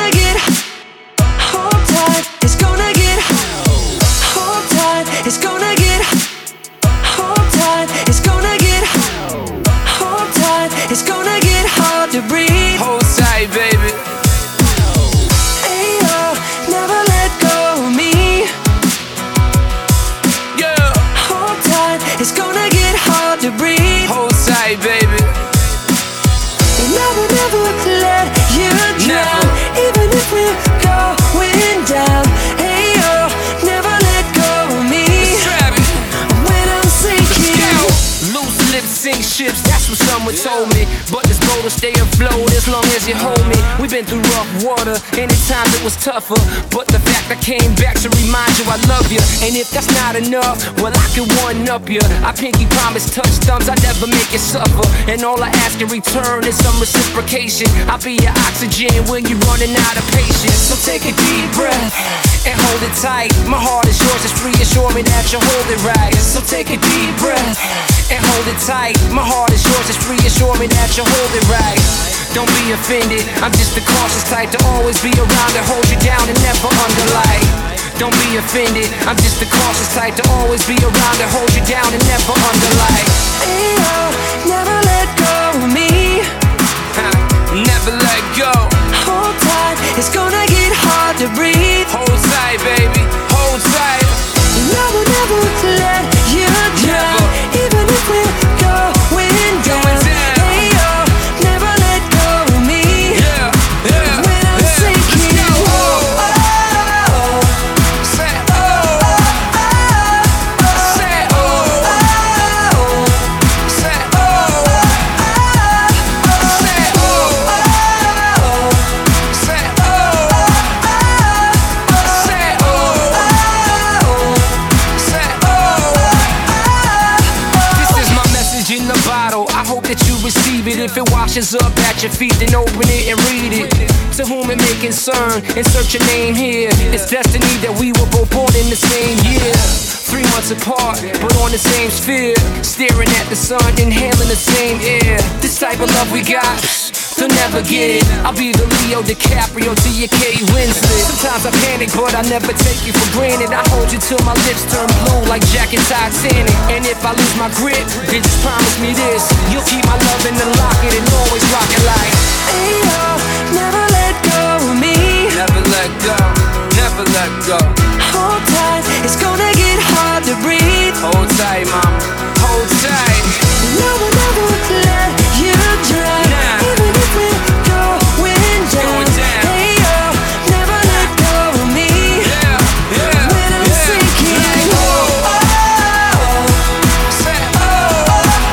gonna get, hold tight, it's gonna get, hold tight, it's gonna get, hold tight, it's gonna get, hold tight, it's gonna get hard to breathe. Hold tight, baby. Ayo, never let go of me. Yeah. Hold tight, it's gonna get hard to breathe. Hold tight, baby. Never let you down. Never. Even if we're going down. Hey yo, never let go of me. Travis. When I'm sinking. Loose lips sink ships, that's what someone told me. But this boat will stay afloat as long as you hold me. We've been through rough water, and at times it was tougher. But the fact I came back to remind you I love you. And if that's not enough, well I can one up you. I pinky promise, touch thumbs, I never make you suffer. And all I ask in return is some reciprocation. I'll be your oxygen when you're running out of patience. So take a deep breath and hold it tight. My heart is yours, just reassure me that you hold it right. So take a deep breath and hold it tight. My heart is yours, just reassure me that you hold it right. Don't be offended, I'm just the cautious type to always be around to hold you down and never underlight. Don't be offended, I'm just the cautious type to always be around to hold you down and never underlight. Ayo, never let go of me. Never let go. Hold tight, it's gonna get hard to breathe. Hold tight, baby, hold tight. Never let you down. Even if we're going down. Hey yo, never let go of me. Yeah, yeah. When I'm sinking. Let's go. Oh, Say oh. Say oh. Say oh. Say oh. Say oh. Say oh. This is my message in the bottle. I hope that you receive it. If it washes up at your feet, then open it and read it. To whom it may concern, insert your name here. It's destiny that we were both born in the same year. 3 months apart, but on the same sphere. Staring at the sun, inhaling the same air. This type of love we got, they'll never get it. I'll be the Leo DiCaprio to your Kate Winslet. Sometimes I panic, but I never take you for granted. I hold you till my lips turn blue like Jack and Titanic. And if I lose my grip, then just promise me this: you'll keep my love in the locket and always rock it like. ayo, never let go of me. Never let go, never let go. Hold tight, it's gonna get hard to breathe. Hold tight, mama, hold tight. Never let you drown. Nah. Even if we're going down. Hey yo, never let go of me. Yeah, yeah, When I'm yeah. sinking. Let go. Say oh.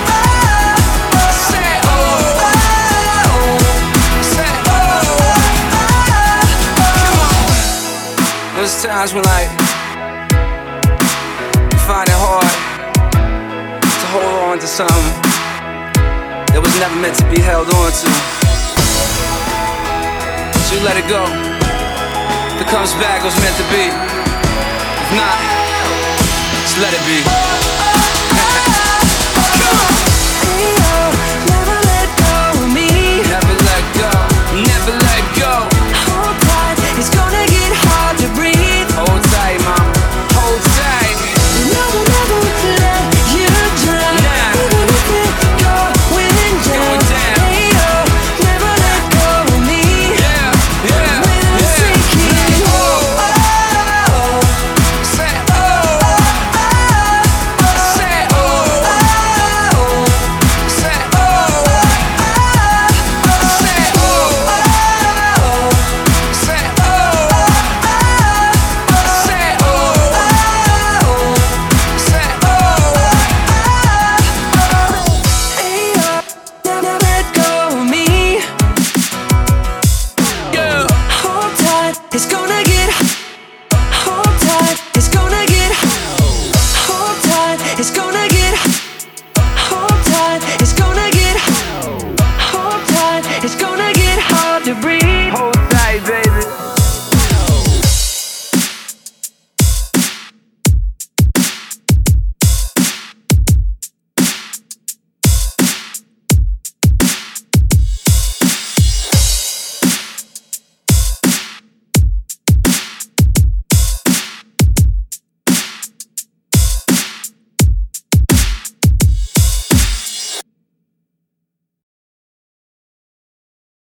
Say oh. Say oh. Come on. There's times when like you find it hard to hold on to something that was never meant to be held on to. So you let it go. If it comes back, it was meant to be. If not, just let it be.